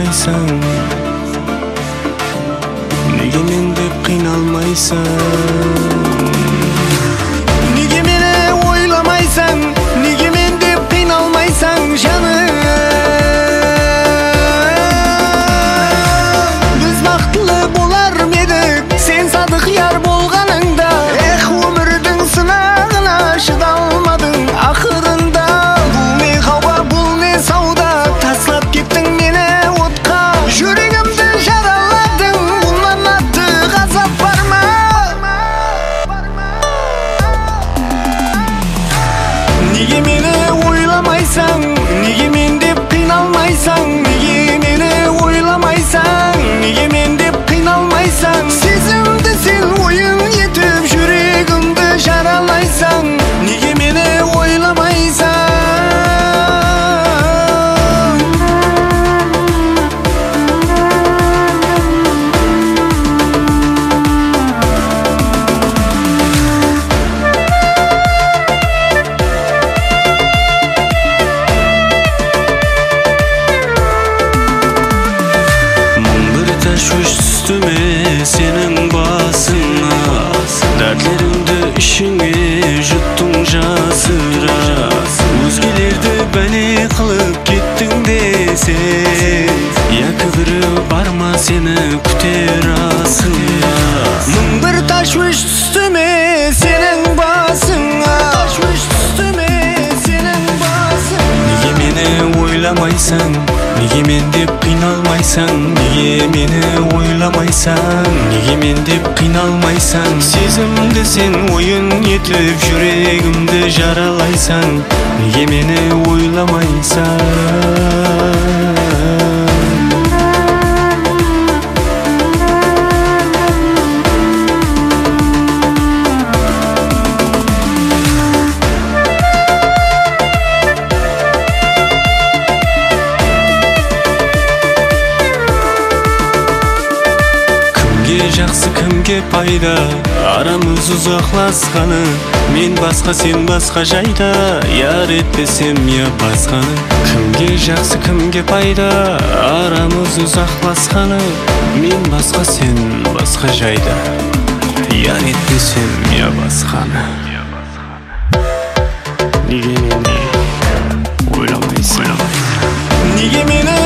ойламайсың? Неге мен деп қиналмайсың? Неге мені ойламайсың? Неге мен деп қиналмайсың жаным? Біз бақытлы болар едік, сен садық яр болғаныңда. Эх, өмірдің сынағына шыдалмадың ақырында. Бұл не хауа, бұл не сауда, таслап кеттің мені отқа. Жүрегімді жараладың, бұнан артық ғазап бар ма? Неге мені ойламайсың? Неге мен деп қиналмайсың? Неге мені ойламайсың? Неге мен деп қиналмайсың? Сезімді сен ойын етіп жүрегімді жаралайсың. Неге мені ойламайсың? Тәшвиш үстіме сенің басыңа, дәртлеріңді ішіңе жұттың жасыра. Өзгелерді бәле қылып кеттің десең, екі бірі бар ма сені күтер асыға? Мың бір тәшвиш үстіме сенің басыңа, неге мені ойламайсың? Неге мен деп қиналмайсың? Неге мені ойламайсың? Неге мен деп қиналмайсың? Сезімді сен ойын етіп жүрегімді жаралайсың. Неге мені ойламайсың? Жақсы кімге пайда, арамыз ұзақласқаны. Мен басқа, сен басқа жайда, яр етпесем я басқаны. Кімге жақсы, кімге пайда, арамыз ұзақласқаны. Мен басқа, сен басқа жайда, яр етпесем я басқаны. Неге мені ойламайсың? Неге мені